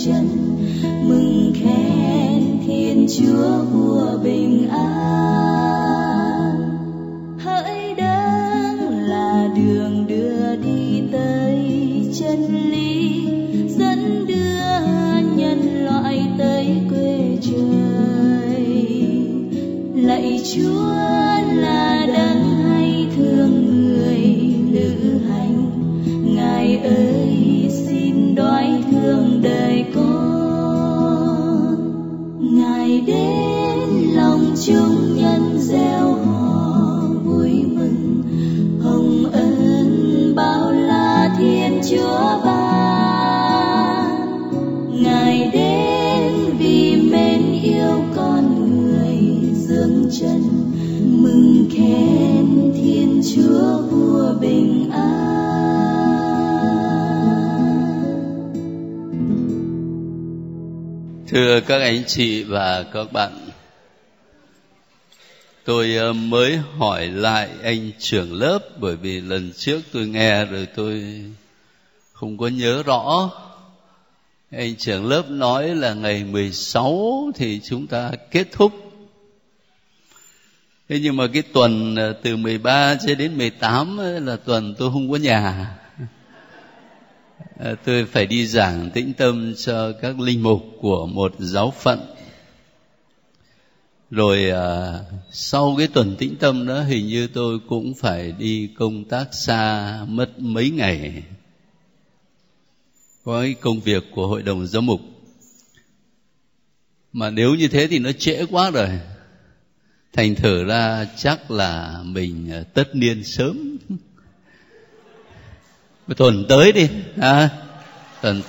trần, mừng khen Thiên Chúa vua bình an. Hỡi đấng là đường đưa đi tới chân lý, dẫn đưa nhân loại tới quê trời. Lạy Chúa là đấng hay thương người lữ hành, Ngài ơi xin đoái thương đời con. Ngài đến lòng chúng nhân gieo hò vui mừng, hồng ân bao la Thiên Chúa ban. Ngài đến vì mến yêu con người dương trần, mừng khen Thiên Chúa vua bình an. Thưa các anh chị và các bạn, tôi mới hỏi lại anh trưởng lớp, bởi vì lần trước tôi nghe rồi tôi không có nhớ rõ. Anh trưởng lớp nói là ngày 16 thì chúng ta kết thúc. Thế nhưng mà cái tuần từ 13 cho đến 18 là tuần tôi không có nhà. Tôi phải đi giảng tĩnh tâm cho các linh mục của một giáo phận. Rồi sau cái tuần tĩnh tâm đó hình như tôi cũng phải đi công tác xa mất mấy ngày. Có cái công việc của hội đồng giám mục. Mà nếu như thế thì nó trễ quá rồi. Thành thử ra chắc là mình tất niên sớm. Tuần tới đi, tuần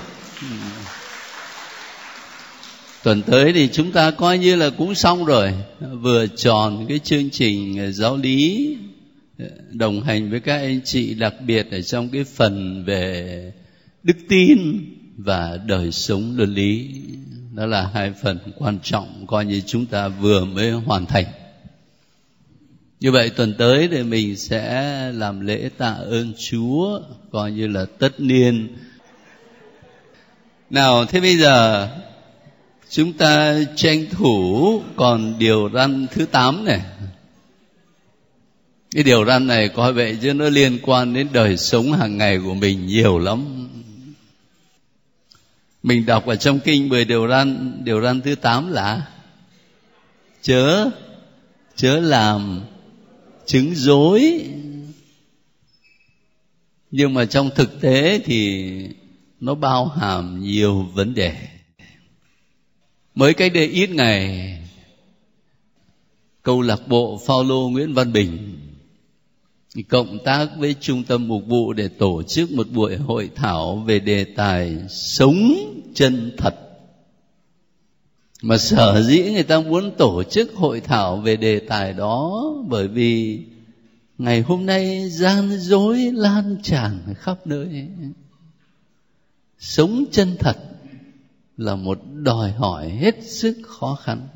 tới thì chúng ta coi như là cũng xong rồi, vừa tròn cái chương trình giáo lý đồng hành với các anh chị, đặc biệt ở trong cái phần về đức tin và đời sống luân lý. Đó là hai phần quan trọng, coi như chúng ta vừa mới hoàn thành. Như vậy tuần tới thì mình sẽ làm lễ tạ ơn Chúa, coi như là tất niên. Nào, thế bây giờ chúng ta tranh thủ còn điều răn thứ 8 này. Cái điều răn này coi vậy chứ nó liên quan đến đời sống hàng ngày của mình nhiều lắm. Mình đọc ở trong kinh 10 điều răn thứ 8 là chớ làm chứng dối. Nhưng mà trong thực tế thì nó bao hàm nhiều vấn đề. Mới cách đây ít ngày, câu lạc bộ Phaolô Nguyễn Văn Bình cộng tác với Trung tâm Mục vụ để tổ chức một buổi hội thảo về đề tài sống chân thật. Mà sở dĩ người ta muốn tổ chức hội thảo về đề tài đó bởi vì ngày hôm nay gian dối lan tràn khắp nơi. Sống chân thật là một đòi hỏi hết sức khó khăn.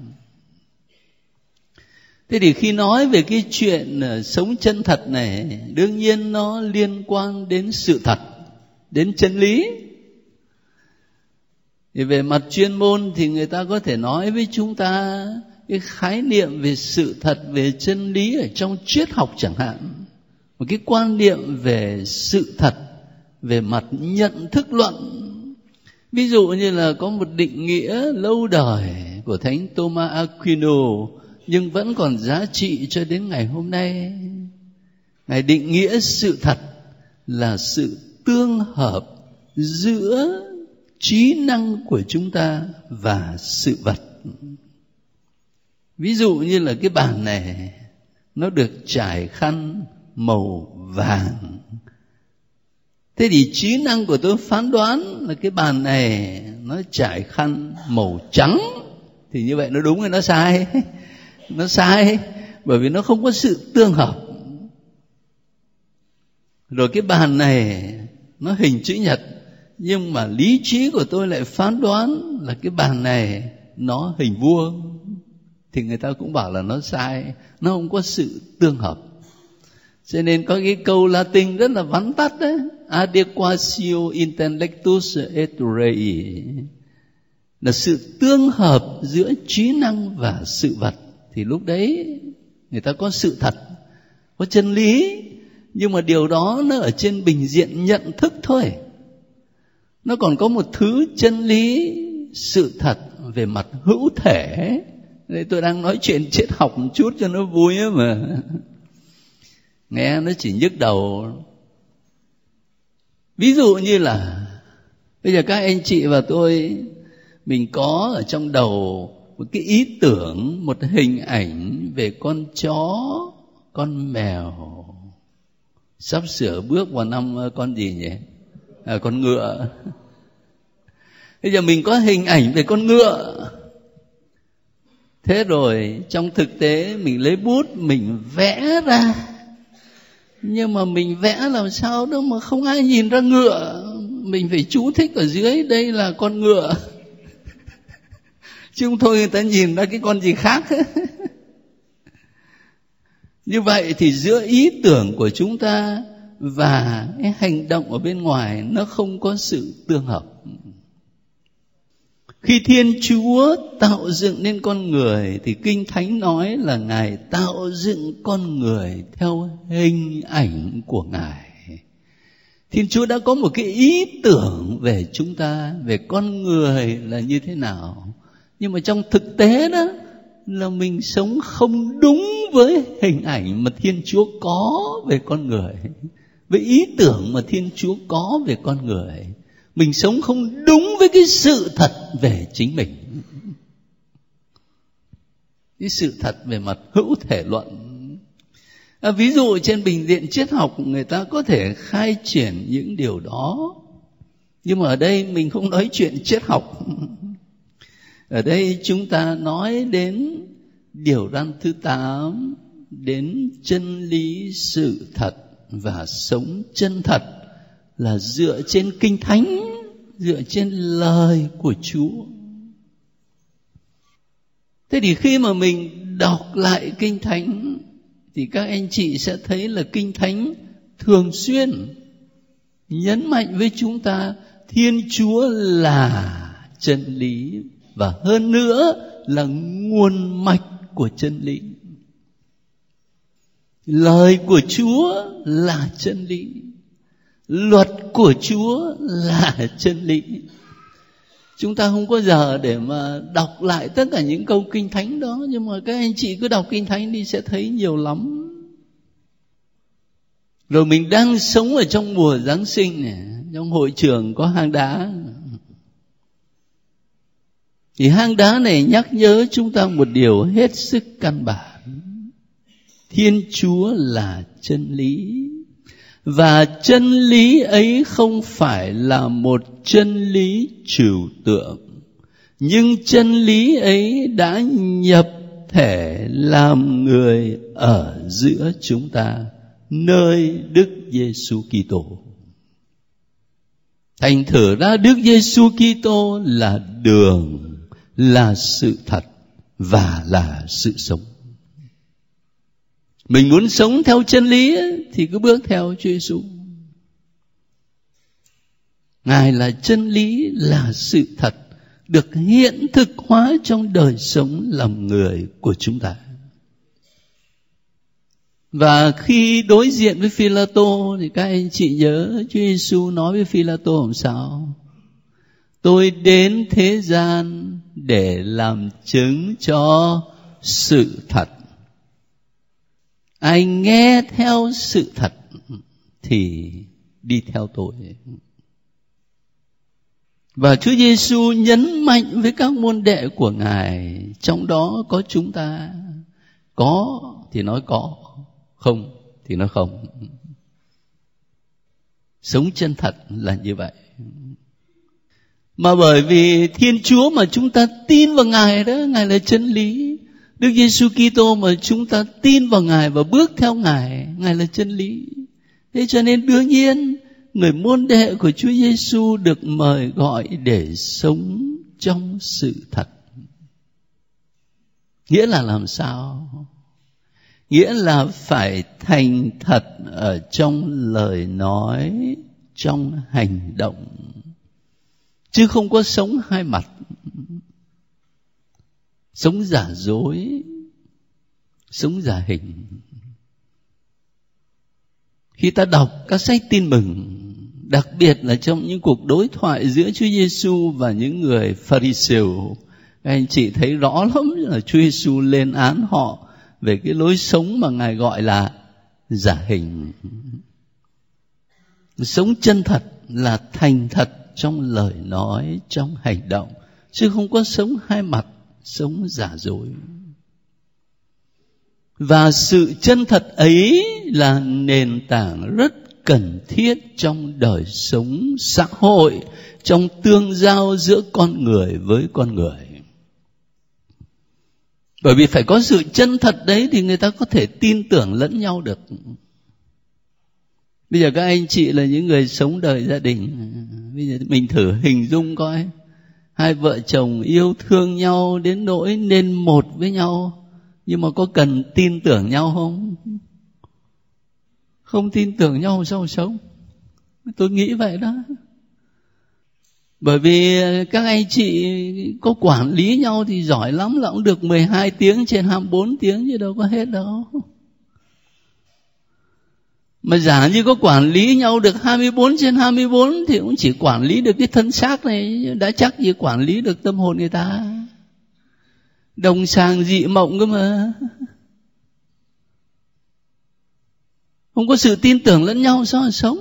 Thế thì khi nói về cái chuyện sống chân thật này, đương nhiên nó liên quan đến sự thật, đến chân lý. Thì về mặt chuyên môn thì người ta có thể nói với chúng ta cái khái niệm về sự thật, về chân lý ở trong triết học chẳng hạn. Một cái quan niệm về sự thật, về mặt nhận thức luận. Ví dụ như là có một định nghĩa lâu đời của Thánh Thomas Aquino nhưng vẫn còn giá trị cho đến ngày hôm nay. Ngài định nghĩa sự thật là sự tương hợp giữa trí năng của chúng ta và sự vật. Ví dụ như là cái bàn này nó được trải khăn màu vàng. Thế thì trí năng của tôi phán đoán là cái bàn này nó trải khăn màu trắng. Thì như vậy nó đúng hay nó sai? Nó sai, bởi vì nó không có sự tương hợp. Rồi cái bàn này nó hình chữ nhật, nhưng mà lý trí của tôi lại phán đoán là cái bàn này nó hình vuông. Thì người ta cũng bảo là nó sai, nó không có sự tương hợp. Cho nên có cái câu Latin rất là vắn tắt đấy, adequatio intellectus et rei, là sự tương hợp giữa trí năng và sự vật. Thì lúc đấy người ta có sự thật, có chân lý, nhưng mà điều đó nó ở trên bình diện nhận thức thôi. Nó còn có một thứ chân lý, sự thật về mặt hữu thể. Đây tôi đang nói chuyện triết học một chút cho nó vui ấy mà. Nghe nó chỉ nhức đầu. Ví dụ như là bây giờ các anh chị và tôi, mình có ở trong đầu một cái ý tưởng, một hình ảnh về con chó, con mèo, sắp sửa bước vào năm con gì nhỉ? Con ngựa. Bây giờ mình có hình ảnh về con ngựa. Thế rồi trong thực tế mình lấy bút mình vẽ ra. Nhưng mà mình vẽ làm sao đâu mà không ai nhìn ra ngựa. Mình phải chú thích ở dưới đây là con ngựa. Chứ không thôi người ta nhìn ra cái con gì khác. Như vậy thì giữa ý tưởng của chúng ta và cái hành động ở bên ngoài nó không có sự tương hợp. Khi Thiên Chúa tạo dựng nên con người thì Kinh Thánh nói là Ngài tạo dựng con người theo hình ảnh của Ngài. Thiên Chúa đã có một cái ý tưởng về chúng ta, về con người là như thế nào. Nhưng mà trong thực tế đó là mình sống không đúng với hình ảnh mà Thiên Chúa có về con người, với ý tưởng mà Thiên Chúa có về con người. Mình sống không đúng với cái sự thật về chính mình, cái sự thật về mặt hữu thể luận. Ví dụ trên bình diện triết học người ta có thể khai triển những điều đó, nhưng mà ở đây mình không nói chuyện triết học. Ở đây chúng ta nói đến điều răn thứ 8, đến chân lý sự thật và sống chân thật, là dựa trên Kinh Thánh, dựa trên lời của Chúa. Thế thì khi mà mình đọc lại Kinh Thánh thì các anh chị sẽ thấy là Kinh Thánh thường xuyên nhấn mạnh với chúng ta Thiên Chúa là chân lý, và hơn nữa là nguồn mạch của chân lý. Lời của Chúa là chân lý, luật của Chúa là chân lý. Chúng ta không có giờ để mà đọc lại tất cả những câu Kinh Thánh đó, nhưng mà các anh chị cứ đọc Kinh Thánh đi sẽ thấy nhiều lắm. Rồi mình đang sống ở trong mùa Giáng sinh này, trong hội trường có hang đá. Thì hang đá này nhắc nhớ chúng ta một điều hết sức căn bản. Thiên Chúa là chân lý, và chân lý ấy không phải là một chân lý trừu tượng, nhưng chân lý ấy đã nhập thể làm người ở giữa chúng ta, nơi Đức Giêsu Kitô. Thành thử ra Đức Giêsu Kitô là đường, là sự thật và là sự sống. Mình muốn sống theo chân lý thì cứ bước theo Chúa Giêsu. Ngài là chân lý, là sự thật, được hiện thực hóa trong đời sống làm người của chúng ta. Và khi đối diện với Phi-la-tô thì các anh chị nhớ Chúa Giêsu nói với Phi-la-tô làm sao? Tôi đến thế gian để làm chứng cho sự thật. Ai nghe theo sự thật thì đi theo tôi. Và Chúa Giêsu nhấn mạnh với các môn đệ của Ngài, trong đó có chúng ta. Có thì nói có, không thì nói không. Sống chân thật là như vậy. Mà bởi vì Thiên Chúa mà chúng ta tin vào Ngài đó, Ngài là chân lý. Đức Giêsu Kitô mà chúng ta tin vào Ngài và bước theo Ngài, Ngài là chân lý. Thế cho nên đương nhiên người môn đệ của Chúa Giêsu được mời gọi để sống trong sự thật. Nghĩa là làm sao? Nghĩa là phải thành thật ở trong lời nói, trong hành động, chứ không có sống hai mặt, sống giả dối, sống giả hình. Khi ta đọc các sách tin mừng, đặc biệt là trong những cuộc đối thoại giữa Chúa Giêsu và những người Pha-ri-siêu, các anh chị thấy rõ lắm là Chúa Giêsu lên án họ về cái lối sống mà Ngài gọi là giả hình. Sống chân thật là thành thật trong lời nói, trong hành động, chứ không có sống hai mặt, sống giả dối. Và sự chân thật ấy là nền tảng rất cần thiết trong đời sống xã hội, trong tương giao giữa con người với con người. Bởi vì phải có sự chân thật đấy thì người ta có thể tin tưởng lẫn nhau được. Bây giờ các anh chị là những người sống đời gia đình, bây giờ mình thử hình dung coi, hai vợ chồng yêu thương nhau đến nỗi nên một với nhau, nhưng mà có cần tin tưởng nhau không? Không tin tưởng nhau sao sống? Tôi nghĩ vậy đó. Bởi vì các anh chị có quản lý nhau thì giỏi lắm là cũng được 12 tiếng trên 24 tiếng chứ đâu có hết đâu. Mà giả như có quản lý nhau được 24 trên 24 thì cũng chỉ quản lý được cái thân xác này, đã chắc gì quản lý được tâm hồn người ta. Đồng sàng dị mộng cơ mà. Không có sự tin tưởng lẫn nhau sao mà sống?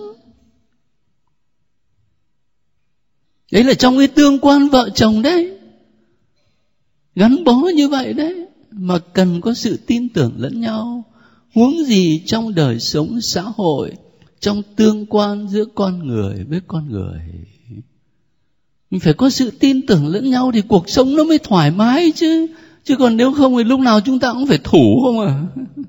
Đấy là trong cái tương quan vợ chồng đấy, gắn bó như vậy đấy, mà cần có sự tin tưởng lẫn nhau. Huống gì trong đời sống xã hội, trong tương quan giữa con người với con người. Mình phải có sự tin tưởng lẫn nhau thì cuộc sống nó mới thoải mái chứ. Chứ còn nếu không thì lúc nào chúng ta cũng phải thủ không à.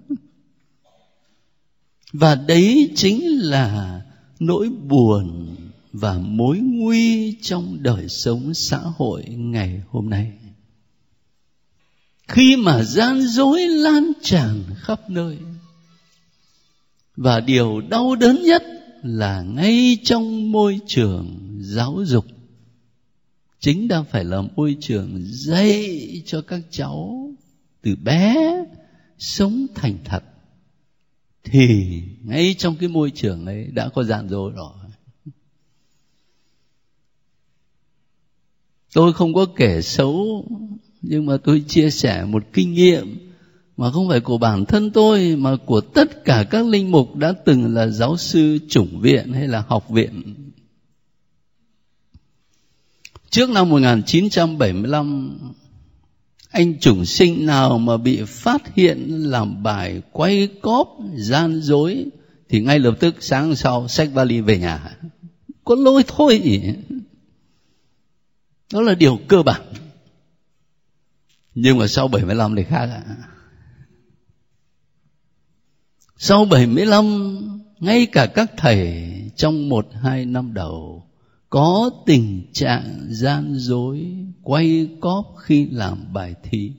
Và đấy chính là nỗi buồn và mối nguy trong đời sống xã hội ngày hôm nay. Khi mà gian dối lan tràn khắp nơi, và điều đau đớn nhất là ngay trong môi trường giáo dục, chính đang phải là môi trường dạy cho các cháu từ bé sống thành thật, thì ngay trong cái môi trường ấy đã có gian dối rồi. Tôi không có kể xấu, nhưng mà tôi chia sẻ một kinh nghiệm mà không phải của bản thân tôi, mà của tất cả các linh mục đã từng là giáo sư chủng viện hay là học viện. Trước năm 1975, anh chủng sinh nào mà bị phát hiện làm bài quay cóp, gian dối thì ngay lập tức sáng sau xách vali về nhà. Có lỗi thôi. Đó là điều cơ bản. Nhưng mà sau 75 thì khác ạ. Sau 75, ngay cả các thầy trong 1-2 năm đầu có tình trạng gian dối, quay cóp khi làm bài thi.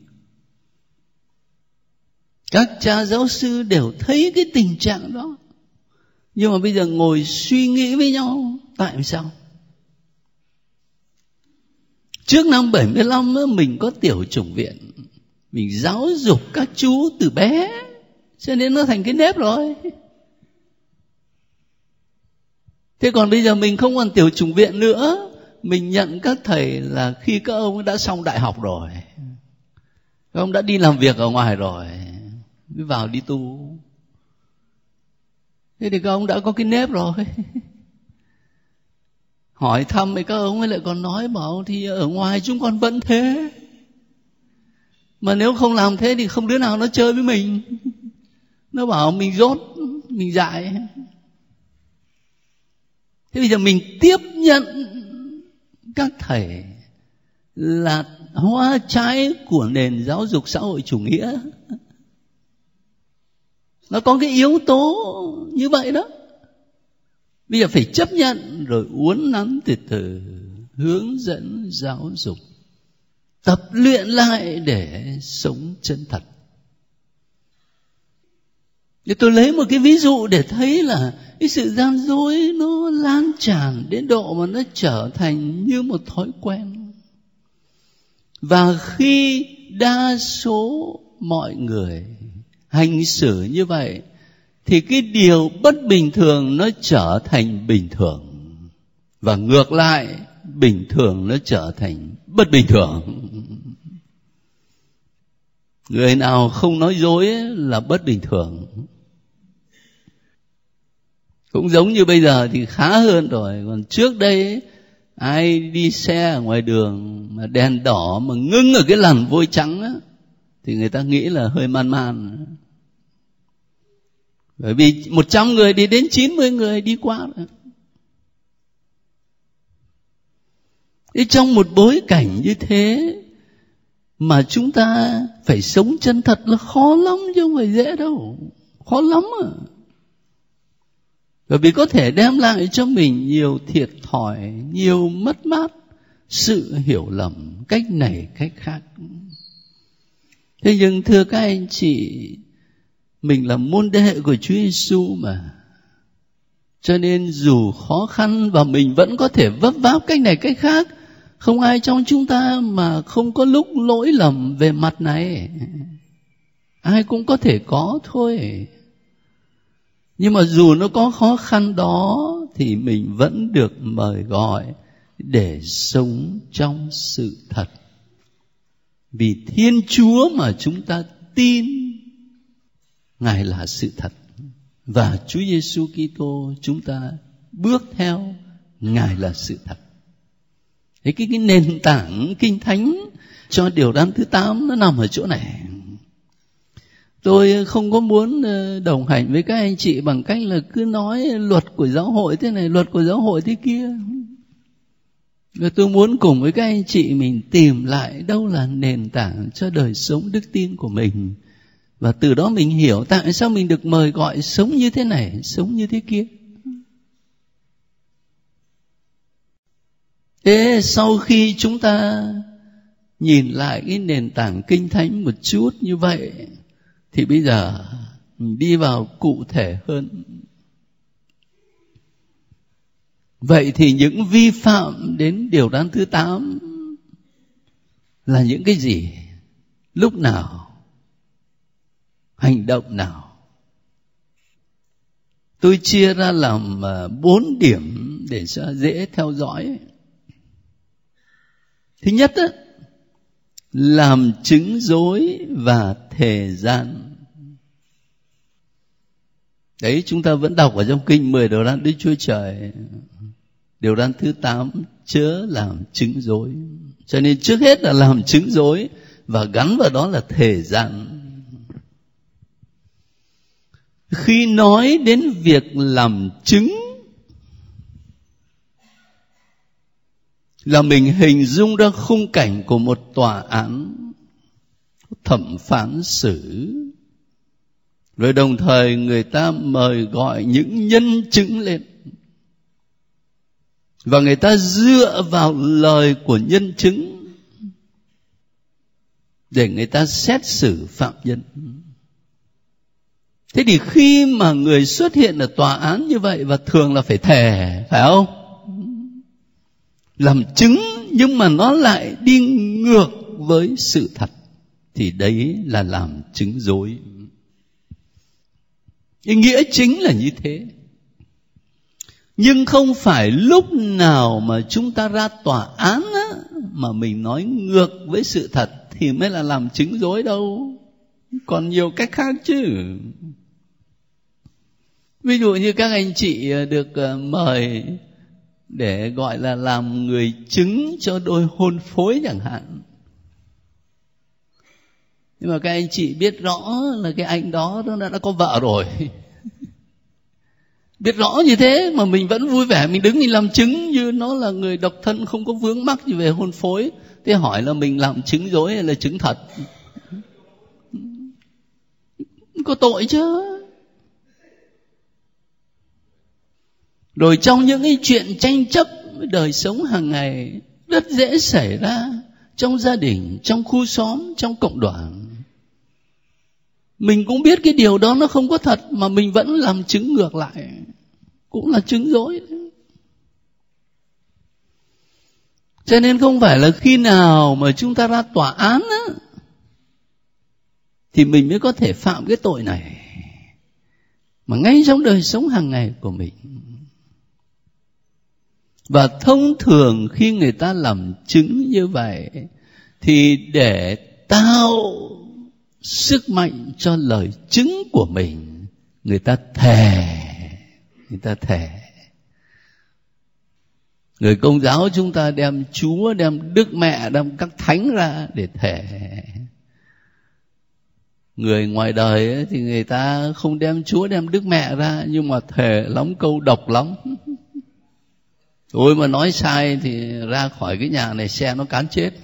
Các cha giáo sư đều thấy cái tình trạng đó. Nhưng mà bây giờ ngồi suy nghĩ với nhau, tại sao? Trước năm 75 mình có tiểu chủng viện, mình giáo dục các chú từ bé, cho nên nó thành cái nếp rồi. Thế còn bây giờ mình không còn tiểu chủng viện nữa, mình nhận các thầy là khi các ông đã xong đại học rồi, các ông đã đi làm việc ở ngoài rồi, mới vào đi tu. Thế thì các ông đã có cái nếp rồi. Hỏi thăm thì các ông ấy lại còn nói bảo thì ở ngoài chúng con vẫn thế. Mà nếu không làm thế thì không đứa nào nó chơi với mình. Nó bảo mình dốt, mình dại. Thế bây giờ mình tiếp nhận các thầy là hoa trái của nền giáo dục xã hội chủ nghĩa. Nó có cái yếu tố như vậy đó. Bây giờ phải chấp nhận rồi uốn nắn từ từ, hướng dẫn giáo dục, tập luyện lại để sống chân thật. Thì tôi lấy một cái ví dụ để thấy là cái sự gian dối nó lan tràn đến độ mà nó trở thành như một thói quen. Và khi đa số mọi người hành xử như vậy thì cái điều bất bình thường nó trở thành bình thường. Và ngược lại, bình thường nó trở thành bất bình thường. Người nào không nói dối là bất bình thường. Cũng giống như bây giờ thì khá hơn rồi. Còn trước đây ai đi xe ở ngoài đường mà đèn đỏ mà ngưng ở cái làn vôi trắng á, thì người ta nghĩ là hơi man man. Bởi vì 100 người đi đến 90 người đi qua rồi. Thế trong một bối cảnh như thế mà chúng ta phải sống chân thật là khó lắm, chứ không phải dễ đâu. Khó lắm à. Bởi vì có thể đem lại cho mình nhiều thiệt thòi, nhiều mất mát, sự hiểu lầm cách này cách khác. Thế nhưng thưa các anh chị, mình là môn đệ của Chúa Giêsu mà. Cho nên dù khó khăn và mình vẫn có thể vấp váp cách này cách khác. Không ai trong chúng ta mà không có lúc lỗi lầm về mặt này. Ai cũng có thể có thôi. Nhưng mà dù nó có khó khăn đó thì mình vẫn được mời gọi để sống trong sự thật. Vì Thiên Chúa mà chúng ta tin Ngài là sự thật. Và Chúa Giêsu Kitô chúng ta bước theo Ngài là sự thật. Thế cái nền tảng Kinh Thánh cho điều răn thứ 8 nó nằm ở chỗ này. Tôi không có muốn đồng hành với các anh chị bằng cách là cứ nói luật của giáo hội thế này, luật của giáo hội thế kia. Và tôi muốn cùng với các anh chị mình tìm lại đâu là nền tảng cho đời sống đức tin của mình. Và từ đó mình hiểu tại sao mình được mời gọi sống như thế này, sống như thế kia. Thế sau khi chúng ta nhìn lại cái nền tảng Kinh Thánh một chút như vậy, thì bây giờ mình đi vào cụ thể hơn. Vậy thì những vi phạm đến điều răn thứ 8 là những cái gì? Lúc nào? Hành động nào? Tôi chia ra làm 4 điểm để cho dễ theo dõi. Thứ nhất á, làm chứng dối và thề gian. Đấy, chúng ta vẫn đọc ở trong kinh 10 điều răn Đức Chúa Trời. Điều răn thứ 8, chớ làm chứng dối. Cho nên trước hết là làm chứng dối và gắn vào đó là thề gian. Khi nói đến việc làm chứng là mình hình dung ra khung cảnh của một tòa án thẩm phán xử. Rồi đồng thời người ta mời gọi những nhân chứng lên. Và người ta dựa vào lời của nhân chứng để người ta xét xử phạm nhân. Thế thì khi mà người xuất hiện ở tòa án như vậy, và thường là phải thề, phải không? Làm chứng nhưng mà nó lại đi ngược với sự thật, thì đấy là làm chứng dối. Ý nghĩa chính là như thế. Nhưng không phải lúc nào mà chúng ta ra tòa án á, mà mình nói ngược với sự thật thì mới là làm chứng dối đâu. Còn nhiều cách khác chứ. Ví dụ như các anh chị được mời để gọi là làm người chứng cho đôi hôn phối chẳng hạn. Nhưng mà các anh chị biết rõ là cái anh đó nó đã có vợ rồi. Biết rõ như thế mà mình vẫn vui vẻ, mình đứng mình làm chứng như nó là người độc thân không có vướng mắc gì về hôn phối. Thế hỏi là mình làm chứng dối hay là chứng thật? Có tội chứ. Rồi trong những cái chuyện tranh chấp đời sống hàng ngày rất dễ xảy ra trong gia đình, trong khu xóm, trong cộng đoàn. Mình cũng biết cái điều đó nó không có thật mà mình vẫn làm chứng ngược lại, cũng là chứng dối. Cho nên không phải là khi nào mà chúng ta ra tòa án á, thì mình mới có thể phạm cái tội này, mà ngay trong đời sống hàng ngày của mình. Và thông thường khi người ta làm chứng như vậy thì để tạo sức mạnh cho lời chứng của mình, người ta thề. Người Công giáo chúng ta đem Chúa, đem Đức Mẹ, đem các thánh ra để thề. Người ngoài đời ấy, thì người ta không đem Chúa, đem Đức Mẹ ra, nhưng mà thề lắm câu độc lắm. Tôi mà nói sai thì ra khỏi cái nhà này xe nó cán chết.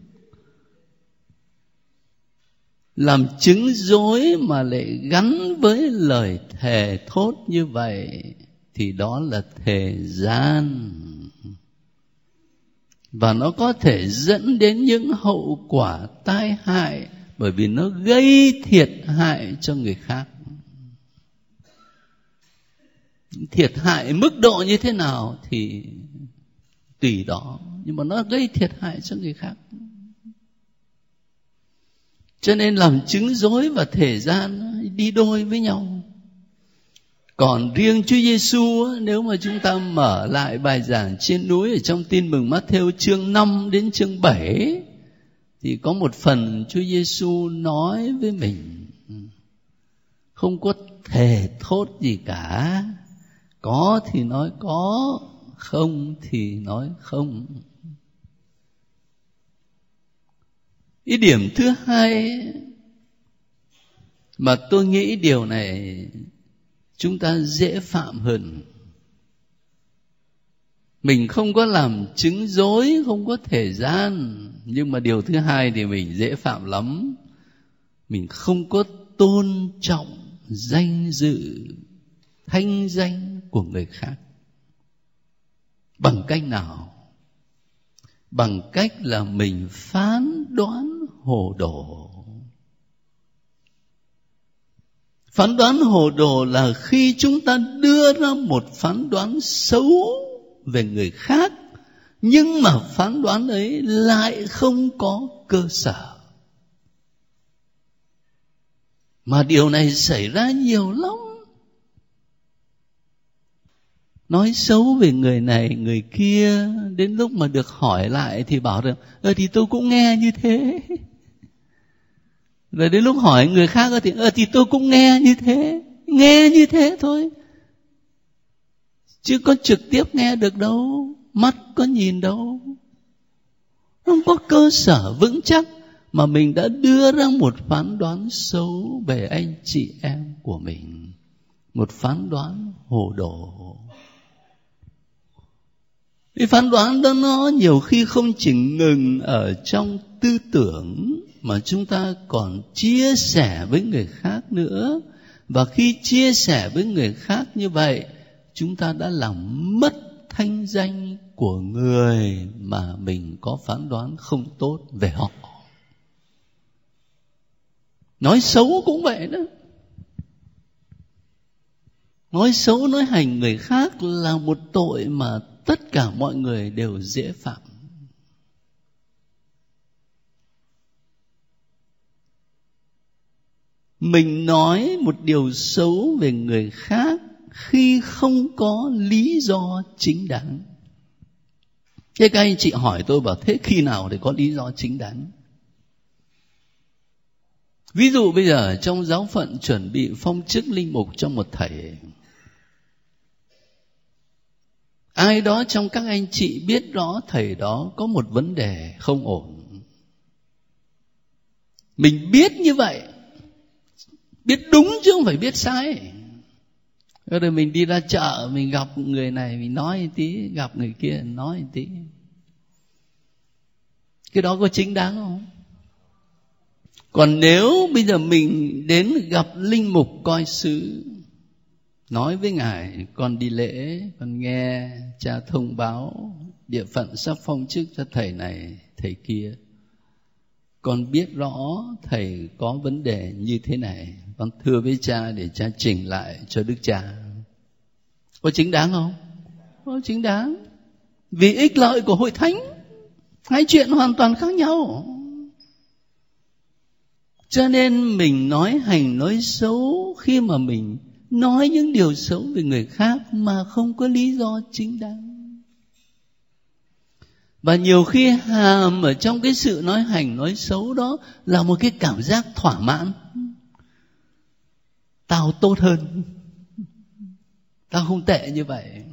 Làm chứng dối mà lại gắn với lời thề thốt như vậy thì đó là thề gian. Và nó có thể dẫn đến những hậu quả tai hại, bởi vì nó gây thiệt hại cho người khác. Thiệt hại mức độ như thế nào thì tùy đó, nhưng mà nó gây thiệt hại cho người khác. Cho nên làm chứng dối và thề gian đi đôi với nhau. Còn riêng Chúa Giêsu, nếu mà chúng ta mở lại bài giảng trên núi ở trong Tin mừng Mát-thêu chương 5 đến chương 7, thì có một phần Chúa Giêsu nói với mình không có thề thốt gì cả. Có thì nói có, không thì nói không. Ý điểm thứ hai mà tôi nghĩ điều này chúng ta dễ phạm hơn. Mình không có làm chứng dối, không có thể gian, nhưng mà điều thứ hai thì mình dễ phạm lắm. Mình không có tôn trọng danh dự, thanh danh của người khác. Bằng cách nào? Bằng cách là mình phán đoán hồ đồ. Phán đoán hồ đồ là khi chúng ta đưa ra một phán đoán xấu về người khác, nhưng mà phán đoán ấy lại không có cơ sở. Mà điều này xảy ra nhiều lắm. Nói xấu về người này, người kia, đến lúc mà được hỏi lại thì bảo rằng thì tôi cũng nghe như thế. Rồi đến lúc hỏi người khác thì tôi cũng nghe như thế thôi. Chứ có trực tiếp nghe được đâu, mắt có nhìn đâu. Không có cơ sở vững chắc mà mình đã đưa ra một phán đoán xấu về anh chị em của mình. Một phán đoán hồ đồ. Cái phán đoán đó nó nhiều khi không chỉ ngừng ở trong tư tưởng, mà chúng ta còn chia sẻ với người khác nữa. Và khi chia sẻ với người khác như vậy, chúng ta đã làm mất thanh danh của người mà mình có phán đoán không tốt về họ. Nói xấu cũng vậy đó. Nói xấu, nói hành người khác là một tội mà tất cả mọi người đều dễ phạm. Mình nói một điều xấu về người khác khi không có lý do chính đáng. Thế các anh chị hỏi tôi bảo thế khi nào để có lý do chính đáng? Ví dụ bây giờ trong giáo phận chuẩn bị phong chức linh mục cho một thầy, ai đó trong các anh chị biết rõ thầy đó có một vấn đề không ổn. Mình biết như vậy, biết đúng chứ không phải biết sai. Rồi mình đi ra chợ, mình gặp người này mình nói một tí, gặp người kia nói một tí. Cái đó có chính đáng không? Còn nếu bây giờ mình đến gặp linh mục coi xứ, nói với ngài con đi lễ, con nghe cha thông báo địa phận sắp phong chức cho thầy này thầy kia, con biết rõ thầy có vấn đề như thế này, con thưa với cha để cha chỉnh lại cho đức cha. Có chính đáng không? Có chính đáng. Vì ích lợi của hội thánh, hai chuyện hoàn toàn khác nhau. Cho nên mình nói hành nói xấu khi mà mình nói những điều xấu về người khác mà không có lý do chính đáng. Và nhiều khi hàm ở trong cái sự nói hành nói xấu đó là một cái cảm giác thỏa mãn. Tao tốt hơn, tao không tệ như vậy.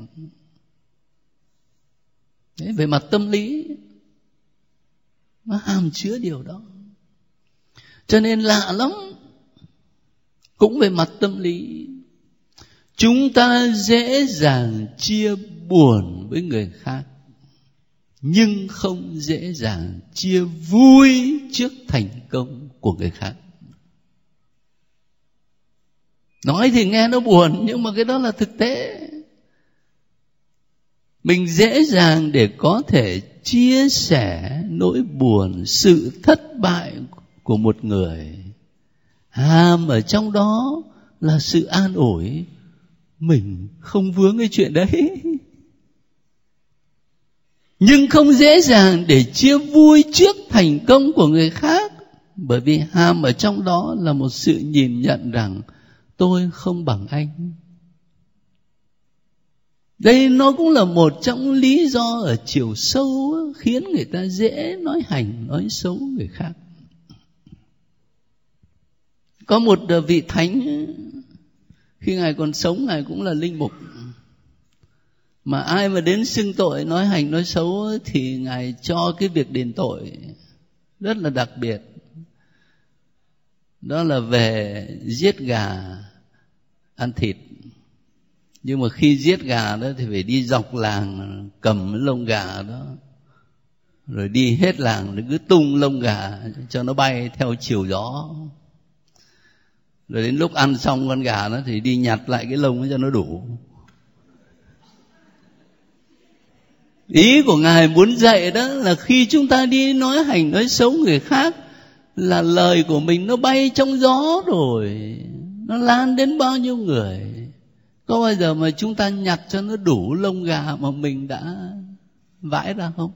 Đấy, về mặt tâm lý nó hàm chứa điều đó. Cho nên lạ lắm. Cũng về mặt tâm lý, chúng ta dễ dàng chia buồn với người khác, nhưng không dễ dàng chia vui trước thành công của người khác. Nói thì nghe nó buồn, nhưng mà cái đó là thực tế. Mình dễ dàng để có thể chia sẻ nỗi buồn, sự thất bại của một người. Hàm ở trong đó là sự an ủi. Mình không vướng cái chuyện đấy. Nhưng không dễ dàng để chia vui trước thành công của người khác. Bởi vì hàm ở trong đó là một sự nhìn nhận rằng tôi không bằng anh. Đây nó cũng là một trong lý do ở chiều sâu khiến người ta dễ nói hành, nói xấu người khác. Có một vị thánh, khi Ngài còn sống, Ngài cũng là linh mục. Mà ai mà đến xưng tội, nói hành, nói xấu thì Ngài cho cái việc đền tội rất là đặc biệt. Đó là về giết gà, ăn thịt. Nhưng mà khi giết gà đó thì phải đi dọc làng cầm lông gà đó, rồi đi hết làng rồi cứ tung lông gà cho nó bay theo chiều gió. Rồi đến lúc ăn xong con gà nó thì đi nhặt lại cái lông cho nó đủ. Ý của Ngài muốn dạy đó là khi chúng ta đi nói hành nói xấu người khác là lời của mình nó bay trong gió rồi, nó lan đến bao nhiêu người. Có bao giờ mà chúng ta nhặt cho nó đủ lông gà mà mình đã vãi ra không?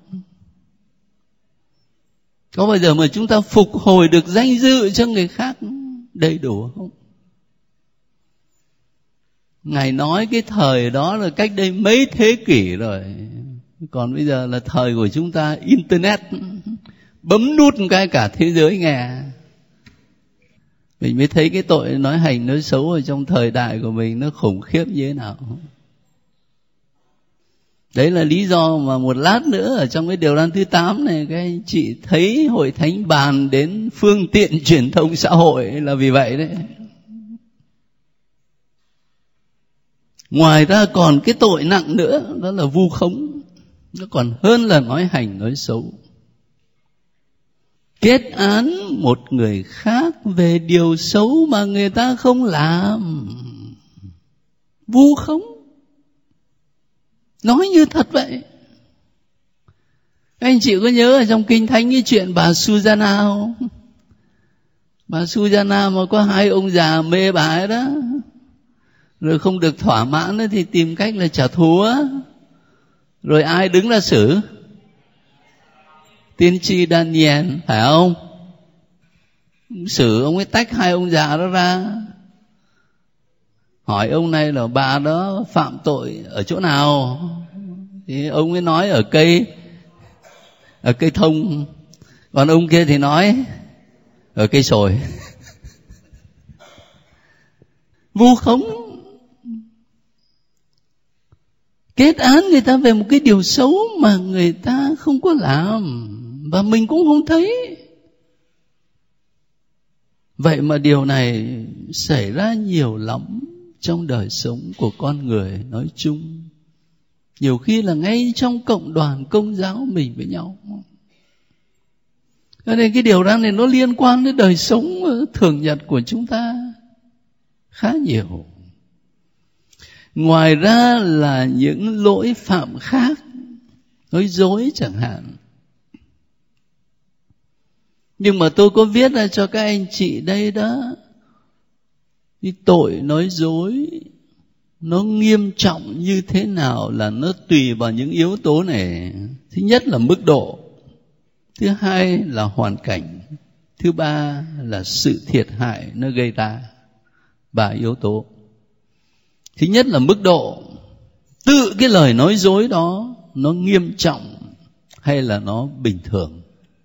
Có bao giờ mà chúng ta phục hồi được danh dự cho người khác đầy đủ không? Ngài nói cái thời đó là cách đây mấy thế kỷ rồi. Còn bây giờ là thời của chúng ta internet, bấm nút một cái cả thế giới nghe. Mình mới thấy cái tội nói hành nói xấu ở trong thời đại của mình nó khủng khiếp như thế nào. Đấy là lý do mà một lát nữa ở trong cái điều răn thứ 8 này, các anh chị thấy hội thánh bàn đến phương tiện truyền thông xã hội là vì vậy đấy. Ngoài ra còn cái tội nặng nữa, đó là vu khống. Nó còn hơn là nói hành nói xấu. Kết án một người khác về điều xấu mà người ta không làm. Vu khống. Nói như thật vậy. Các anh chị có nhớ ở trong Kinh Thánh cái chuyện bà Susanna không? Bà Susanna mà có hai ông già mê bà ấy đó, rồi không được thỏa mãn thì tìm cách là trả thù á. Rồi ai đứng ra xử? Tiên tri Daniel, phải không? Xử ông ấy tách hai ông già đó ra, hỏi ông này là bà đó phạm tội ở chỗ nào, thì ông ấy nói ở cây thông, còn ông kia thì nói ở cây sồi. Vu khống. Kết án người ta về một cái điều xấu mà người ta không có làm, và mình cũng không thấy. Vậy mà điều này xảy ra nhiều lắm trong đời sống của con người nói chung. Nhiều khi là ngay trong cộng đoàn công giáo mình với nhau. Cho nên cái điều đó này nó liên quan đến đời sống thường nhật của chúng ta khá nhiều. Ngoài ra là những lỗi phạm khác, nói dối chẳng hạn. Nhưng mà tôi có viết ra cho các anh chị đây đó, cái tội nói dối nó nghiêm trọng như thế nào là nó tùy vào những yếu tố này. Thứ nhất là mức độ, thứ hai là hoàn cảnh, thứ ba là sự thiệt hại nó gây ra. 3 yếu tố. Thứ nhất là mức độ, tự cái lời nói dối đó nó nghiêm trọng hay là nó bình thường.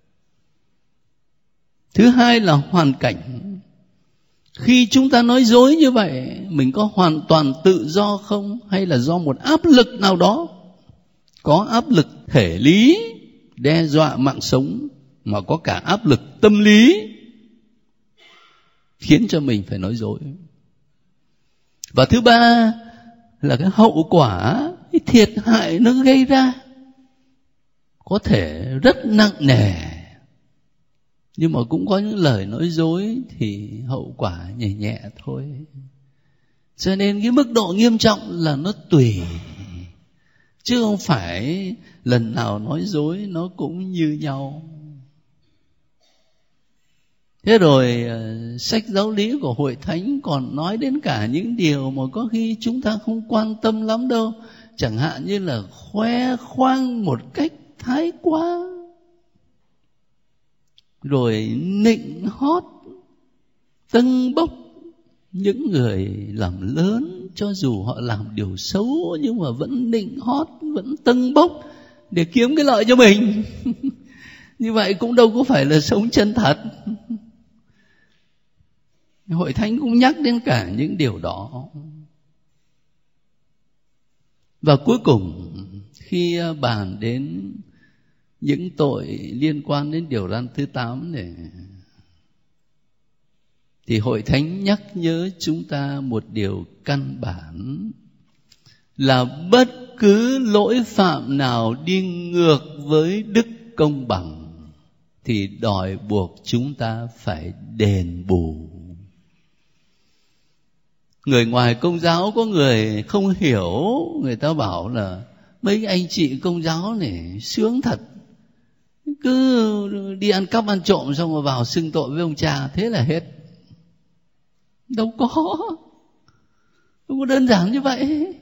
Thứ hai là hoàn cảnh. Khi chúng ta nói dối như vậy, mình có hoàn toàn tự do không, hay là do một áp lực nào đó? Có áp lực thể lý đe dọa mạng sống, mà có cả áp lực tâm lý khiến cho mình phải nói dối. Và thứ ba là cái hậu quả, cái thiệt hại nó gây ra có thể rất nặng nề. Nhưng mà cũng có những lời nói dối thì hậu quả nhẹ nhẹ thôi. Cho nên cái mức độ nghiêm trọng là nó tùy, chứ không phải lần nào nói dối nó cũng như nhau. Thế rồi sách giáo lý của Hội Thánh còn nói đến cả những điều mà có khi chúng ta không quan tâm lắm đâu. Chẳng hạn như là khoe khoang một cách thái quá, rồi nịnh hót tâng bốc những người làm lớn, cho dù họ làm điều xấu nhưng mà vẫn nịnh hót, vẫn tâng bốc để kiếm cái lợi cho mình. Như vậy cũng đâu có phải là sống chân thật. Hội Thánh cũng nhắc đến cả những điều đó. Và cuối cùng, khi bàn đến những tội liên quan đến điều răn thứ 8 này, thì Hội Thánh nhắc nhớ chúng ta một điều căn bản là bất cứ lỗi phạm nào đi ngược với đức công bằng thì đòi buộc chúng ta phải đền bù. Người ngoài Công giáo có người không hiểu, người ta bảo là mấy anh chị Công giáo này sướng thật, cứ đi ăn cắp ăn trộm xong rồi vào xưng tội với ông cha, thế là hết. Đâu có đơn giản như vậy.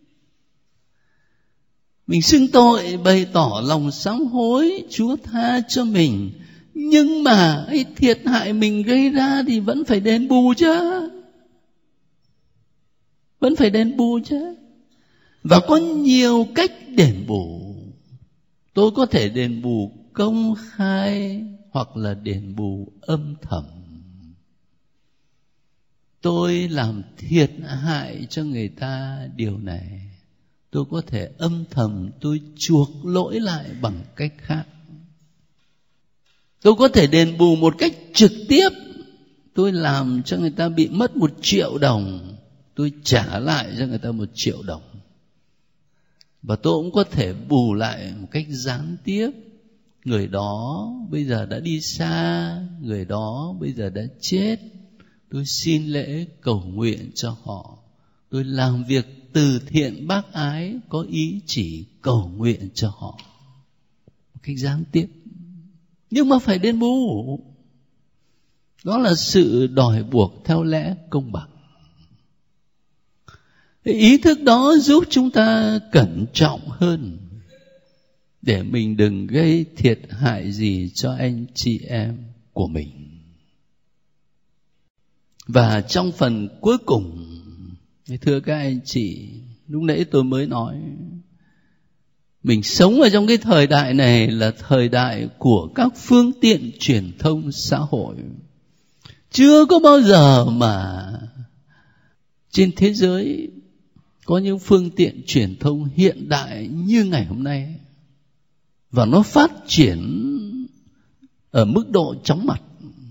Mình xưng tội, bày tỏ lòng sám hối, Chúa tha cho mình, nhưng mà cái thiệt hại mình gây ra thì vẫn phải đền bù chứ. Vẫn phải đền bù chứ. Và có nhiều cách đền bù. Tôi có thể đền bù công khai hoặc là đền bù âm thầm. Tôi làm thiệt hại cho người ta điều này, tôi có thể âm thầm tôi chuộc lỗi lại bằng cách khác. Tôi có thể đền bù một cách trực tiếp. Tôi làm cho người ta bị mất 1 triệu đồng, tôi trả lại cho người ta 1 triệu đồng. Và tôi cũng có thể bù lại một cách gián tiếp. Người đó bây giờ đã đi xa, người đó bây giờ đã chết, tôi xin lễ cầu nguyện cho họ. Tôi làm việc từ thiện bác ái, có ý chỉ cầu nguyện cho họ một cách gián tiếp. Nhưng mà phải đền bù. Đó là sự đòi buộc theo lẽ công bằng. Ý thức đó giúp chúng ta cẩn trọng hơn, để mình đừng gây thiệt hại gì cho anh chị em của mình. Và trong phần cuối cùng, thưa các anh chị, lúc nãy tôi mới nói, mình sống ở trong cái thời đại này là thời đại của các phương tiện truyền thông xã hội. Chưa có bao giờ mà trên thế giới có những phương tiện truyền thông hiện đại như ngày hôm nay. Và nó phát triển ở mức độ chóng mặt.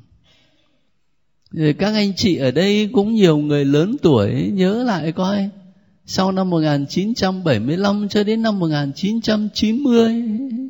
Các anh chị ở đây cũng nhiều người lớn tuổi, nhớ lại coi, sau năm 1975 cho đến năm 1990,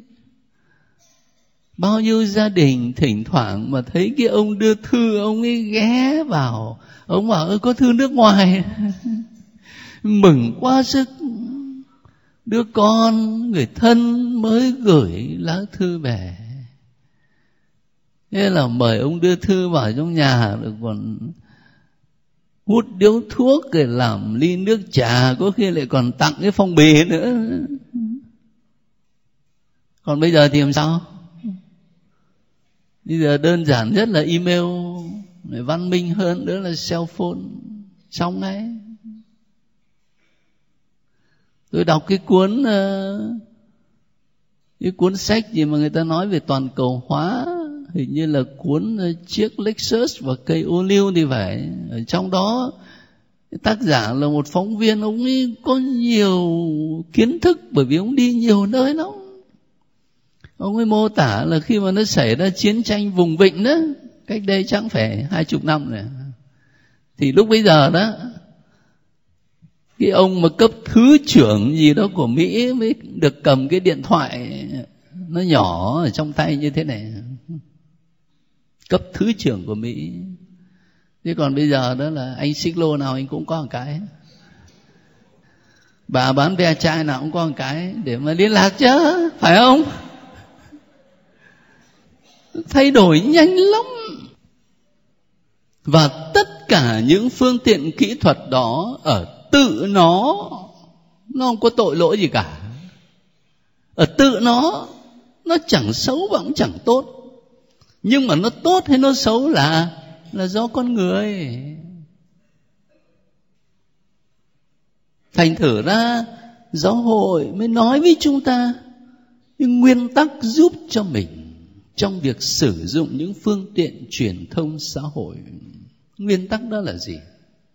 bao nhiêu gia đình thỉnh thoảng mà thấy cái ông đưa thư, ông ấy ghé vào, ông bảo có thư nước ngoài. Mừng quá sức, đứa con, người thân mới gửi lá thư về. Thế là mời ông đưa thư vào trong nhà, rồi còn hút điếu thuốc, rồi làm ly nước trà, có khi lại còn tặng cái phong bì nữa. Còn bây giờ thì làm sao? Bây giờ đơn giản nhất là email, văn minh hơn nữa là cell phone, xong ngay. Tôi đọc cái cuốn sách gì mà người ta nói về toàn cầu hóa, hình như là cuốn Chiếc Lexus và Cây ô liu thì phải. Ở trong đó tác giả là một phóng viên, ông ấy có nhiều kiến thức bởi vì ông đi nhiều nơi lắm. Ông ấy mô tả là khi mà nó xảy ra chiến tranh vùng vịnh đó, cách đây chắc phải 20 năm rồi, thì lúc bấy giờ đó, cái ông mà cấp thứ trưởng gì đó của Mỹ mới được cầm cái điện thoại nó nhỏ ở trong tay như thế này, cấp thứ trưởng của Mỹ. Thế còn bây giờ đó là anh xích lô nào anh cũng có một cái, bà bán ve chai nào cũng có một cái để mà liên lạc chứ, phải không? Thay đổi nhanh lắm. Và tất cả những phương tiện kỹ thuật đó ở tự nó không có tội lỗi gì cả. Ở tự nó chẳng xấu và cũng chẳng tốt. Nhưng mà nó tốt hay nó xấu là do con người. Thành thử ra giáo hội mới nói với chúng ta những nguyên tắc giúp cho mình trong việc sử dụng những phương tiện truyền thông xã hội. Nguyên tắc đó là gì?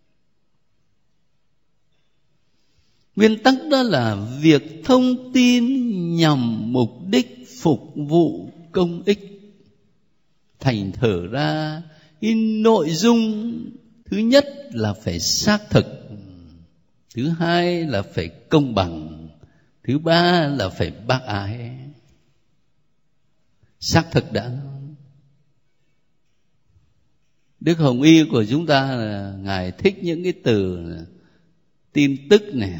Nguyên tắc đó là việc thông tin nhằm mục đích phục vụ công ích. Thành thử ra cái nội dung thứ nhất là phải xác thực, thứ hai là phải công bằng, thứ ba là phải bác ái. Xác thực đã. Đức Hồng Y của chúng ta là Ngài thích những cái từ tin tức này.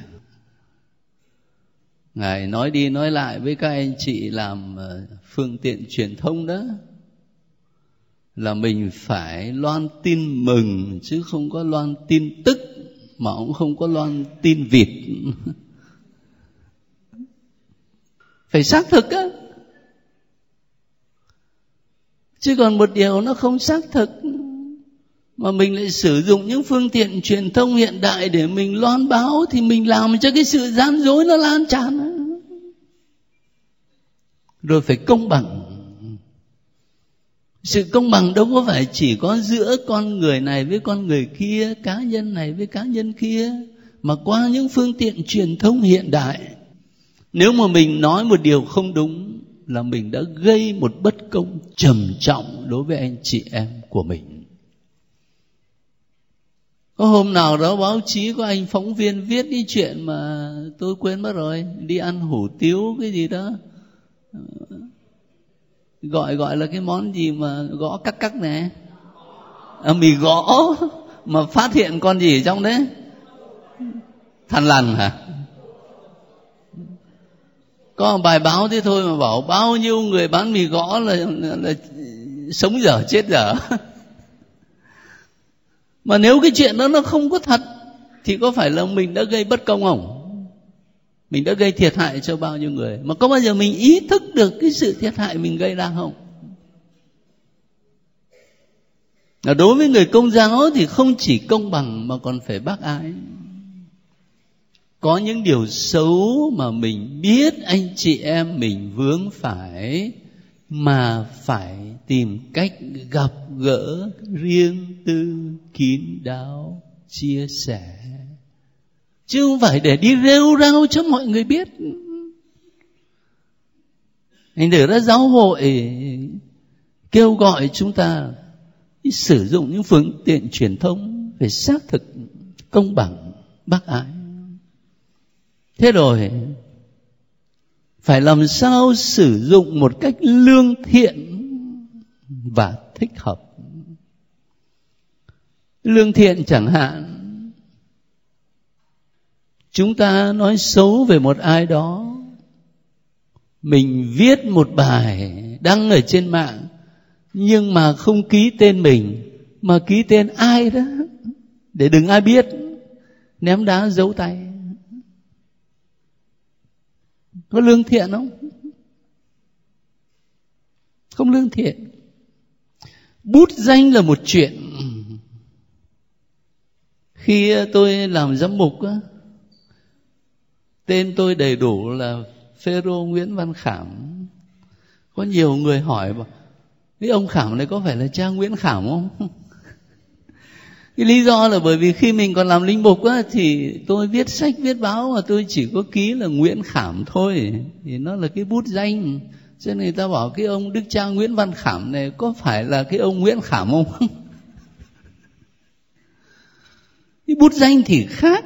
Ngài nói đi nói lại với các anh chị làm phương tiện truyền thông đó, là mình phải loan tin mừng chứ không có loan tin tức, mà cũng không có loan tin vịt. Phải xác thực á. Chứ còn một điều nó không xác thực mà mình lại sử dụng những phương tiện truyền thông hiện đại để mình loan báo, thì mình làm cho cái sự gian dối nó lan tràn. Rồi phải công bằng. Sự công bằng đâu có phải chỉ có giữa con người này với con người kia, cá nhân này với cá nhân kia, mà qua những phương tiện truyền thông hiện đại. Nếu mà mình nói một điều không đúng là mình đã gây một bất công trầm trọng đối với anh chị em của mình. Có hôm nào đó báo chí có anh phóng viên viết cái chuyện mà tôi quên mất rồi, đi ăn hủ tiếu cái gì đó, gọi là cái món gì mà gõ cắc này, mì gõ, mà phát hiện con gì ở trong đấy, thằn lằn hả? Có một bài báo thế thôi mà bảo bao nhiêu người bán mì gõ là sống dở chết dở. Mà nếu cái chuyện đó nó không có thật thì có phải là mình đã gây bất công không? Mình đã gây thiệt hại cho bao nhiêu người? Mà có bao giờ mình ý thức được cái sự thiệt hại mình gây ra không? Đối với người Công giáo thì không chỉ công bằng mà còn phải bác ái. Có những điều xấu mà mình biết anh chị em mình vướng phải, mà phải tìm cách gặp gỡ riêng tư, kín đáo, chia sẻ, chứ không phải để đi rêu rao cho mọi người biết. Thành thử ra giáo hội kêu gọi chúng ta sử dụng những phương tiện truyền thông phải xác thực, công bằng, bác ái. Thế rồi phải làm sao sử dụng một cách lương thiện và thích hợp. Lương thiện chẳng hạn, chúng ta nói xấu về một ai đó, mình viết một bài đăng ở trên mạng, nhưng mà không ký tên mình, mà ký tên ai đó, để đừng ai biết, ném đá giấu tay. Có lương thiện không? Không lương thiện. Bút danh là một chuyện. Khi tôi làm giám mục, tên tôi đầy đủ là Phêrô Nguyễn Văn Khảm. Có nhiều người hỏi bảo, cái ông Khảm này có phải là cha Nguyễn Khảm không? Cái lý do là bởi vì khi mình còn làm linh mục thì tôi viết sách viết báo mà tôi chỉ có ký là Nguyễn Khảm thôi, thì nó là cái bút danh. Cho nên người ta bảo cái ông Đức cha Nguyễn Văn Khảm này có phải là cái ông Nguyễn Khảm không? Cái bút danh thì khác,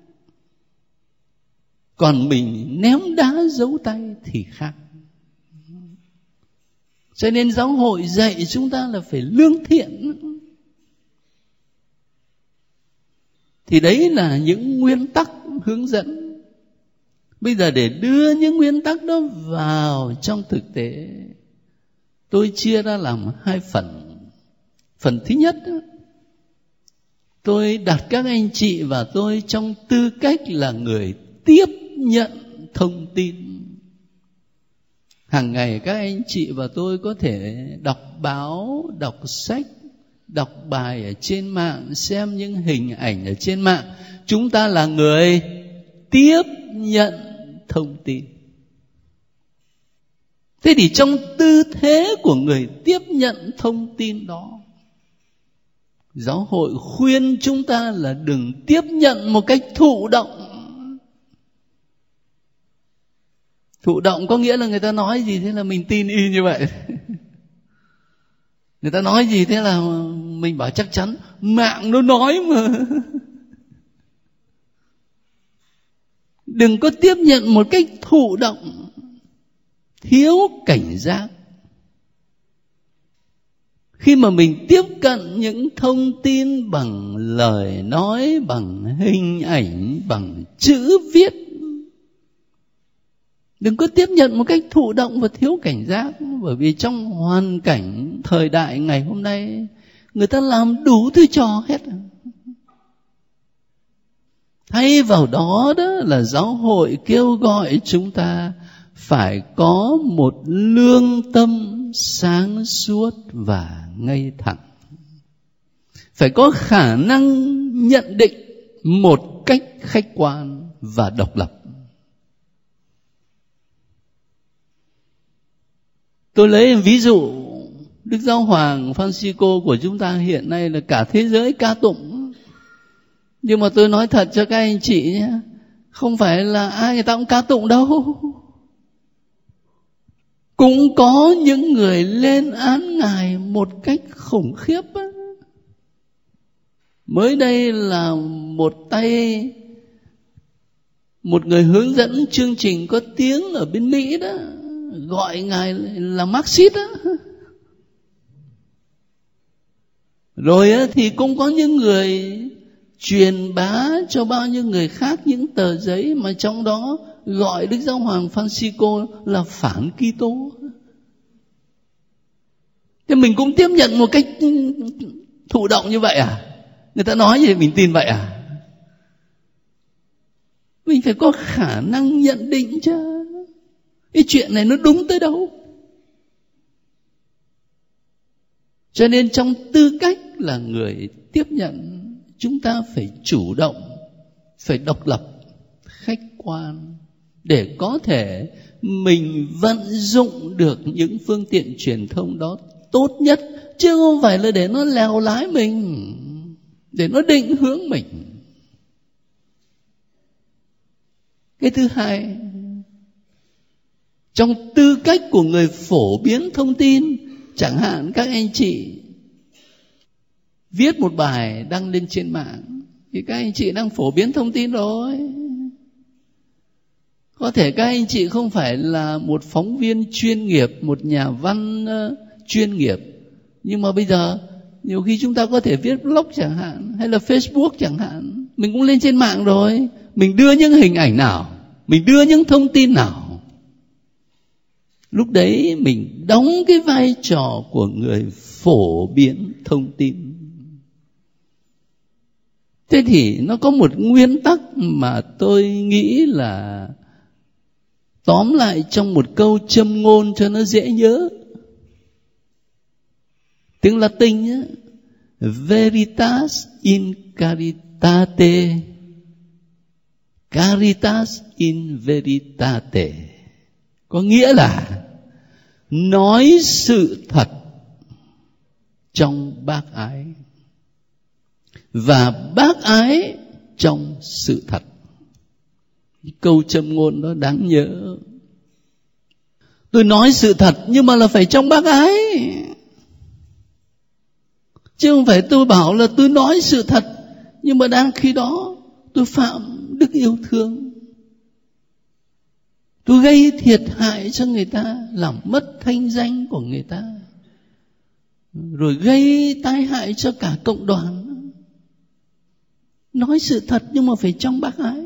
còn mình ném đá giấu tay thì khác. Cho nên giáo hội dạy chúng ta là phải lương thiện. Thì đấy là những nguyên tắc hướng dẫn. Bây giờ để đưa những nguyên tắc đó vào trong thực tế, tôi chia ra làm hai phần. Phần thứ nhất, tôi đặt các anh chị và tôi trong tư cách là người tiếp nhận thông tin. Hàng ngày các anh chị và tôi có thể đọc báo, đọc sách, đọc bài ở trên mạng, xem những hình ảnh ở trên mạng. Chúng ta là người tiếp nhận thông tin. Thế thì trong tư thế của người tiếp nhận thông tin đó, giáo hội khuyên chúng ta là đừng tiếp nhận một cách thụ động. Thụ động có nghĩa là người ta nói gì thế là mình tin y như vậy. Người ta nói gì thế là mình bảo chắc chắn, mạng nó nói mà. Đừng có tiếp nhận một cách thụ động, thiếu cảnh giác. Khi mà mình tiếp cận những thông tin bằng lời nói, bằng hình ảnh, bằng chữ viết, đừng có tiếp nhận một cách thụ động và thiếu cảnh giác. Bởi vì trong hoàn cảnh thời đại ngày hôm nay, người ta làm đủ thứ trò hết. Thay vào đó là giáo hội kêu gọi chúng ta phải có một lương tâm sáng suốt và ngay thẳng. Phải có khả năng nhận định một cách khách quan và độc lập. Tôi lấy ví dụ Đức Giáo Hoàng Francisco của chúng ta hiện nay là cả thế giới ca tụng. Nhưng mà tôi nói thật cho các anh chị nhé, không phải là ai người ta cũng ca tụng đâu. Cũng có những người lên án Ngài một cách khủng khiếp. Mới đây là một người hướng dẫn chương trình có tiếng ở bên Mỹ đó, gọi Ngài là Marxist đó. Rồi thì cũng có những người truyền bá cho bao nhiêu người khác những tờ giấy mà trong đó gọi Đức Giáo Hoàng Francisco là phản Kitô. Thế mình cũng tiếp nhận một cách thụ động như vậy à? Người ta nói gì mình tin vậy à? Mình phải có khả năng nhận định chứ. Cái chuyện này nó đúng tới đâu? Cho nên trong tư cách là người tiếp nhận, chúng ta phải chủ động, phải độc lập, khách quan, để có thể mình vận dụng được những phương tiện truyền thông đó tốt nhất, chứ không phải là để nó lèo lái mình, để nó định hướng mình. Cái thứ hai, trong tư cách của người phổ biến thông tin, chẳng hạn các anh chị viết một bài đăng lên trên mạng thì các anh chị đang phổ biến thông tin rồi. Có thể các anh chị không phải là một phóng viên chuyên nghiệp, một nhà văn chuyên nghiệp, nhưng mà bây giờ nhiều khi chúng ta có thể viết blog chẳng hạn, hay là Facebook chẳng hạn, mình cũng lên trên mạng rồi. Mình đưa những hình ảnh nào, mình đưa những thông tin nào, Lúc đấy mình đóng cái vai trò của người phổ biến thông tin. Thế thì nó có một nguyên tắc mà tôi nghĩ là tóm lại trong một câu châm ngôn cho nó dễ nhớ. Tiếng Latin nhé. Veritas in caritate, caritas in veritate. Có nghĩa là nói sự thật trong bác ái và bác ái trong sự thật. Câu châm ngôn đó đáng nhớ. Tôi nói sự thật nhưng mà là phải trong bác ái, chứ không phải tôi bảo là tôi nói sự thật nhưng mà đang khi đó tôi phạm đức yêu thương, tôi gây thiệt hại cho người ta, làm mất thanh danh của người ta, rồi gây tai hại cho cả cộng đoàn. Nói sự thật nhưng mà phải trong bác ái.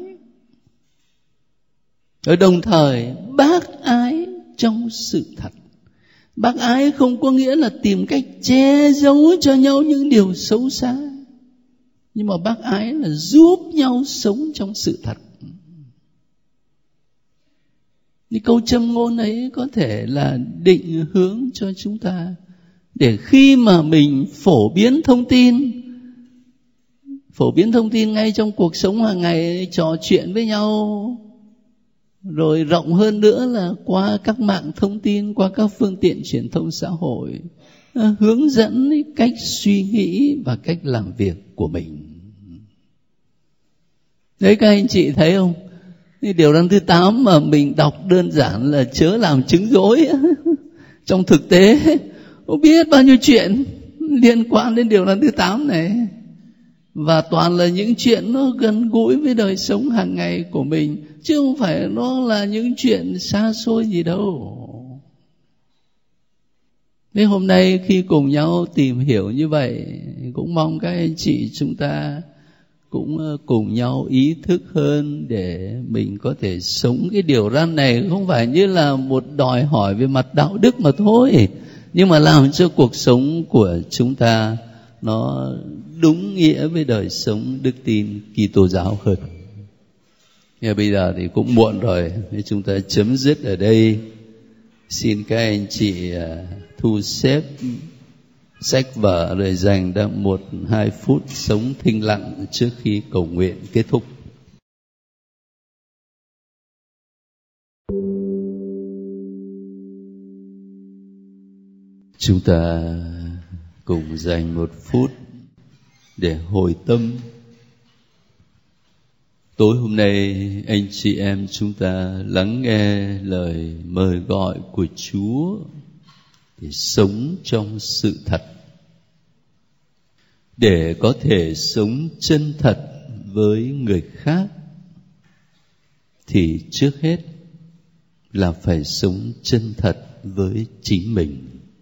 Ở đồng thời bác ái trong sự thật. Bác ái không có nghĩa là tìm cách che giấu cho nhau những điều xấu xa, nhưng mà bác ái là giúp nhau sống trong sự thật. Cái câu châm ngôn ấy có thể là định hướng cho chúng ta, để khi mà mình phổ biến thông tin ngay trong cuộc sống hàng ngày, trò chuyện với nhau, rồi rộng hơn nữa là qua các mạng thông tin, qua các phương tiện truyền thông xã hội, hướng dẫn cách suy nghĩ và cách làm việc của mình. Đấy, các anh chị thấy không? Cái điều răn thứ 8 mà mình đọc đơn giản là chớ làm chứng dối. Trong thực tế không biết bao nhiêu chuyện liên quan đến điều răn thứ 8 này, và toàn là những chuyện nó gần gũi với đời sống hàng ngày của mình, chứ không phải nó là những chuyện xa xôi gì đâu. Thế hôm nay khi cùng nhau tìm hiểu như vậy, cũng mong các anh chị chúng ta cũng cùng nhau ý thức hơn để mình có thể sống cái điều răn này, không phải như là một đòi hỏi về mặt đạo đức mà thôi, nhưng mà làm cho cuộc sống của chúng ta nó đúng nghĩa với đời sống đức tin Kitô giáo hơn. Nhưng bây giờ thì cũng muộn rồi, chúng ta chấm dứt ở đây. Xin các anh chị thu xếp sách vở rồi dành ra 1-2 phút sống thinh lặng trước khi cầu nguyện kết thúc. Chúng ta cùng dành 1 phút để hồi tâm. Tối hôm nay anh chị em chúng ta lắng nghe lời mời gọi của Chúa để sống trong sự thật, để có thể sống chân thật với người khác, thì trước hết là phải sống chân thật với chính mình.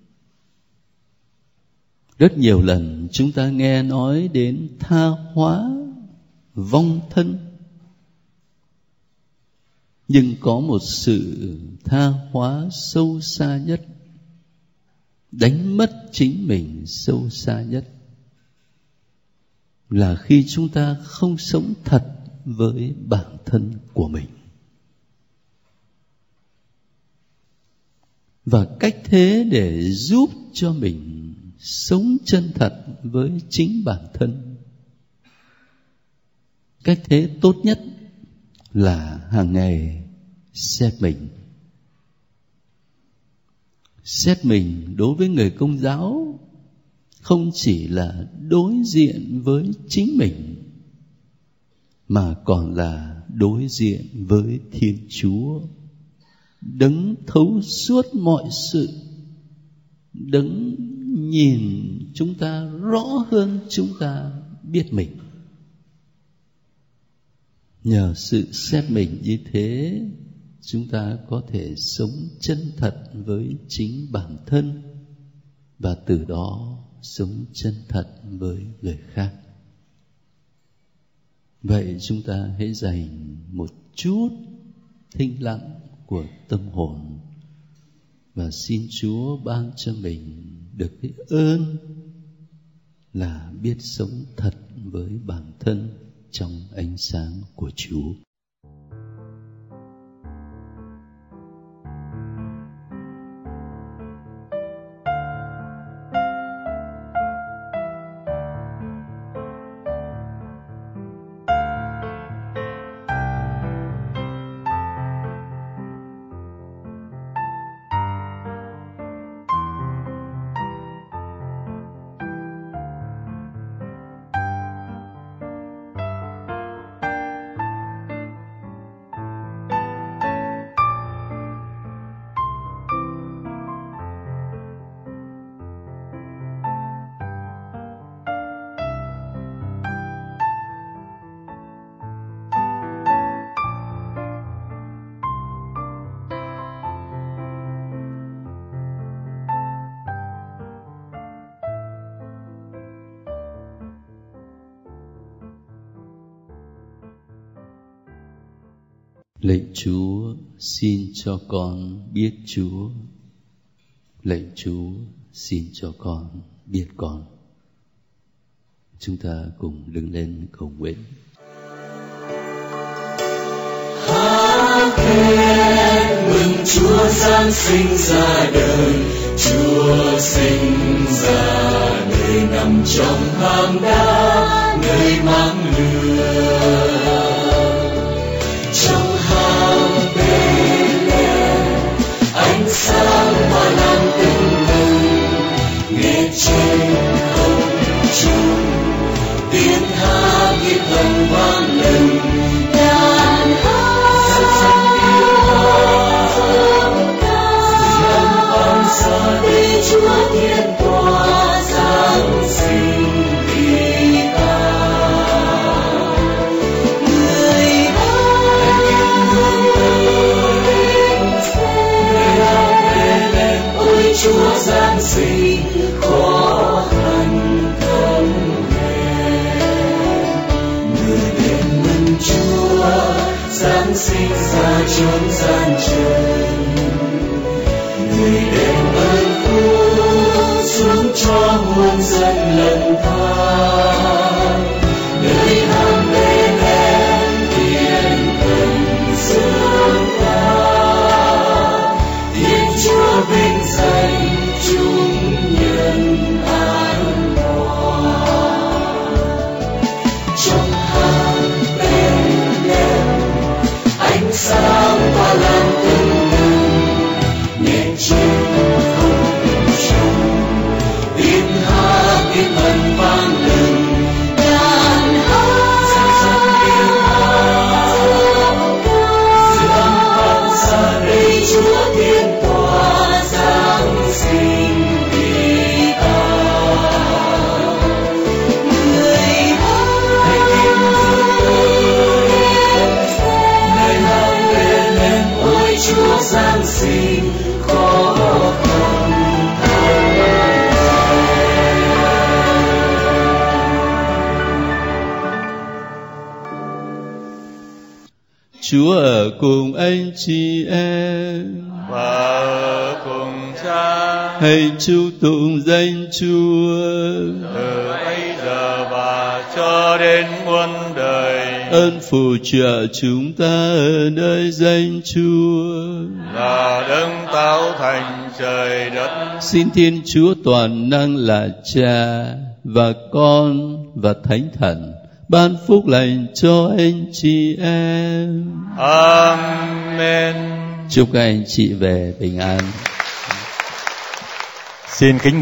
Rất nhiều lần chúng ta nghe nói đến tha hóa, vong thân, nhưng có một sự tha hóa sâu xa nhất, đánh mất chính mình sâu xa nhất, là khi chúng ta không sống thật với bản thân của mình. Và cách thế để giúp cho mình sống chân thật với chính bản thân, cách thế tốt nhất là hàng ngày xét mình. Xét mình đối với người Công giáo không chỉ là đối diện với chính mình, mà còn là đối diện với Thiên Chúa, đấng thấu suốt mọi sự, đấng nhìn chúng ta rõ hơn chúng ta biết mình. Nhờ sự xét mình như thế, chúng ta có thể sống chân thật với chính bản thân, và từ đó sống chân thật với người khác. Vậy chúng ta hãy dành một chút thinh lặng của tâm hồn Và xin Chúa ban cho mình được cái ơn là biết sống thật với bản thân trong ánh sáng của Chúa. Lạy Chúa, xin cho con biết Chúa. Lạy Chúa, xin cho con biết con. Chúng ta cùng đứng lên cầu nguyện. Hát khen mừng Chúa Giáng sinh ra đời, Chúa sinh ra đời nằm trong hang đá, nơi mang lửa. Trong hang Bê-lê-hêm, ánh sáng hoa lan tưng bừng, nghe trên không trung tiếng hát nghĩa thần vang lên. Đàn hát dâng ca vì Chúa Thiên Tòa Giáng sinh vì ta. Người hãy ôi Chúa Giáng sinh khó khăn không hề. Người đến mừng Chúa Giáng sinh ra chốn gian trần. Người đem ơn phúc xuống cho muôn dân lần tha. Nơi hang Bê-lê-hêm thiên thần dương ca. Thiên Chúa vinh danh chúng nhân an hòa. Trong hang Bê-lê-hêm, ánh sáng hoa lan tưng bừng, nghe trên không trung tiếng hát nghĩa thần vang lên. Đàn hát dâng ca giữa vang xa đây Chúa Thiên Tòa Giáng sinh vì ta. Người hãy kính dâng nơi hang Bê-lê-hêm, ôi Chúa Giáng sinh khó khăn không hề. Chúa ở cùng anh chị em và ở cùng Cha. hãy chúc tụng danh Chúa. Từ bây giờ và cho đến muôn đời. Ơn phù trợ chúng ta ở nơi danh Chúa. Là đấng tạo thành trời đất. Xin Thiên Chúa toàn năng là Cha và Con và Thánh Thần ban phúc lành cho anh chị em. Amen. Chúc các anh chị về bình an. Xin kính